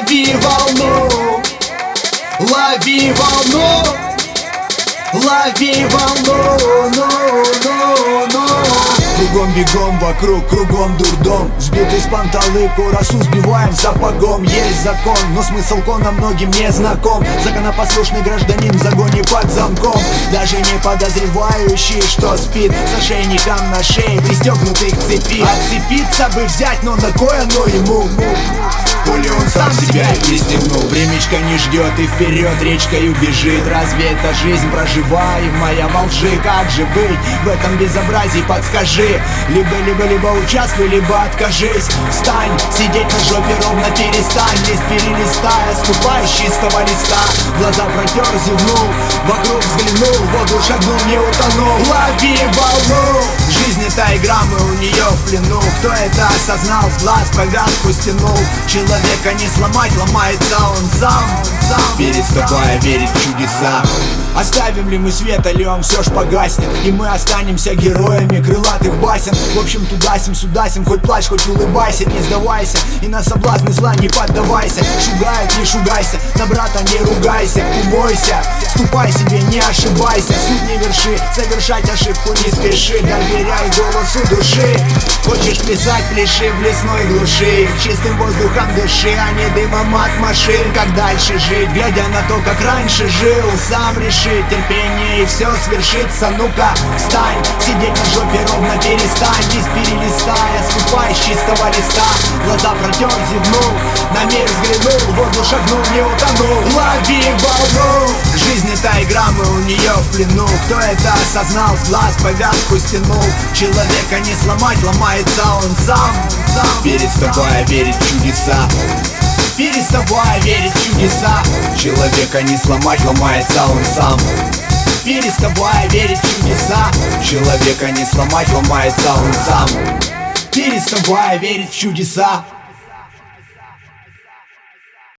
Лови волну, лови волну, лови волну, Кругом бегом, вокруг кругом дурдом. Сбитый с панталыку, расу сбиваем сапогом. Есть закон, но смысл кона многим не знаком. Законопослушный гражданин в загоне под замком, даже не подозревающий, что спит с ошейником на шее, пристегнутый к цепи. Отцепиться бы взять, но на кое оно ему? Коли он сам себя и пристегнул. Времечко не ждет и вперед речкою бежит. Разве это жизнь проживаемая во лжи? Как же быть в этом безобразии, подскажи. Либо участвуй, либо откажись. Встань, сидеть на жопе ровно перестань. Лист перелистая, ступай с чистого листа. Глаза протер, зевнул, вокруг взглянул, в воду шагнул, не утонул. Лови волну. Жизнь это игра, мы у нее в плену. Кто это осознал, с глаз повязку стянул. Человека не сломать, ломается он сам. Переставая верить в чудеса. Оставим ли мы свет, или он все ж погаснет, и мы останемся героями крылатых басен. В общем, туда-сим, сюда-сим, хоть плачь, хоть улыбайся. Не сдавайся и на соблазны зла не поддавайся. Шугают, не шугайся, на брата не ругайся. Умойся, ступай себе, не ошибайся. Суд не верши, совершать ошибку не спеши. Доверяй голосу души. Хочешь плясать, пляши в лесной глуши. Чистым воздухом дыши, а не дымом от машин. Как дальше жить, глядя на то, как раньше жил, сам реши. Терпение и все свершится. Ну-ка, встань, сидеть на жопе ровно перестань. Лист перелистая, ступай с чистого листа. Глаза протер, зевнул, на мир взглянул, в воду шагнул, не утонул. Лови волну. Жизнь это игра, мы у нее в плену. Кто это осознал, с глаз повязку стянул. Человека не сломать, ломается он сам. Переставая верить в чудеса. Переставая верить в чудеса. Человека не сломать, ломается он сам. Переставая верить в чудеса. Человека не сломать, ломается он сам. Переставая верить в чудеса.